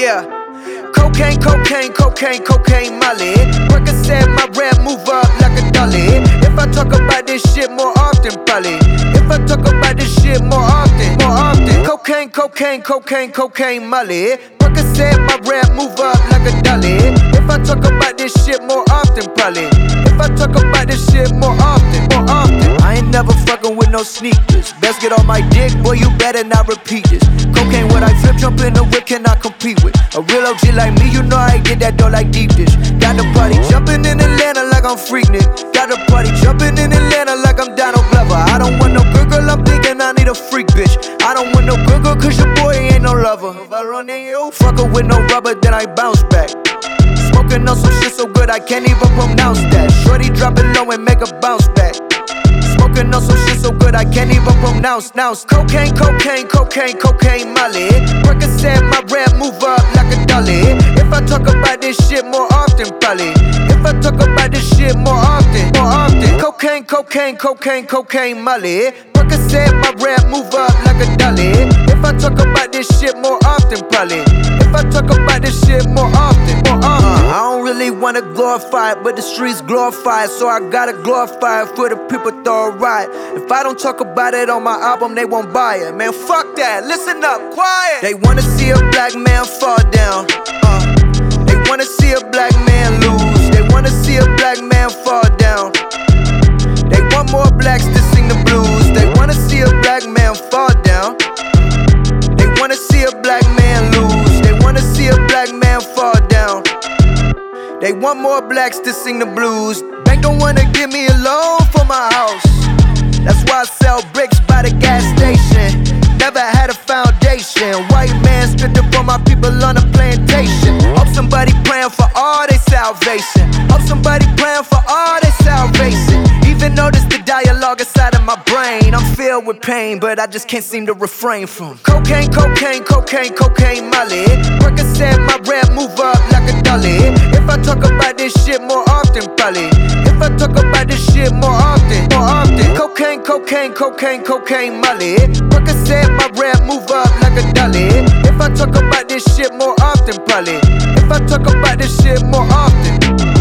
Yeah. Cocaine, cocaine, cocaine, cocaine, Molly. Percocet, my rap move up like a dolly. If I talk about this shit more often, probably. If I talk about this shit more often, more often. Cocaine, cocaine, cocaine, cocaine, Molly. Percocet, my rap move up like a dolly. If I talk about this shit more often, probably. If I talk about this shit more often, more often. I ain't never fucking with no sneakers. Best get on my dick, boy, you better not repeat this. Cocaine, what I flip, jump in the whip, cannot compete with. A real OG like me, you know I get that dough like deep dish. Got the party jumping in Atlanta like I'm Freaknik. Got the party jumping in Atlanta like I'm Donald Glover. I don't want no good girl, I'm thinking I need a freak bitch. I don't want no good girl, cause your boy ain't no lover. If I run in you, fuck her with no rubber, then I bounce back. Smoking on some shit so good I can't even pronounce that. Shorty drop it low and make a bounce back. Smoking on some shit so good I can't even pronounce. Cocaine, cocaine, cocaine, cocaine, Molly. Percocet, my rap move up like a dolly. If I talk about this shit more often, probably. If I talk about this shit more often, more often. Cocaine, cocaine, cocaine, cocaine, Molly. Percocet, my rap move up like a dolly. If I talk about this shit more often, probably. If I talk about this shit more often, more often. I don't really wanna glorify it, but the streets glorify it, so I gotta glorify it for the people throw it right. If I don't talk about it on my album, they won't buy it. Man, fuck that, listen up, quiet. They wanna see a black man fall down. They wanna see a black man lose. They wanna see a black man fall down. They want more blacks to sing the blues. They wanna see a black man fall down. They wanna see a black man lose. They wanna see a black man fall down. They want more blacks to sing the blues. Bank don't wanna give me a loan for my house. That's why I sell bricks by the gas station. Never had a foundation. White man stood up for my people on a plantation. Hope somebody praying for all their salvation. Hope somebody praying for all their salvation. Even though this the dialogue inside of my brain, I'm filled with pain, but I just can't seem to refrain from cocaine, cocaine, cocaine, cocaine, Molly. Percocet, my rap move up like a dolly. If I talk about this shit more often, probably. If I talk about this shit more often, more often. Cocaine, cocaine, cocaine, cocaine, Molly. Percocet, my rap move up like a dolly. If I talk about this shit more often, probably. If I talk about this shit more often.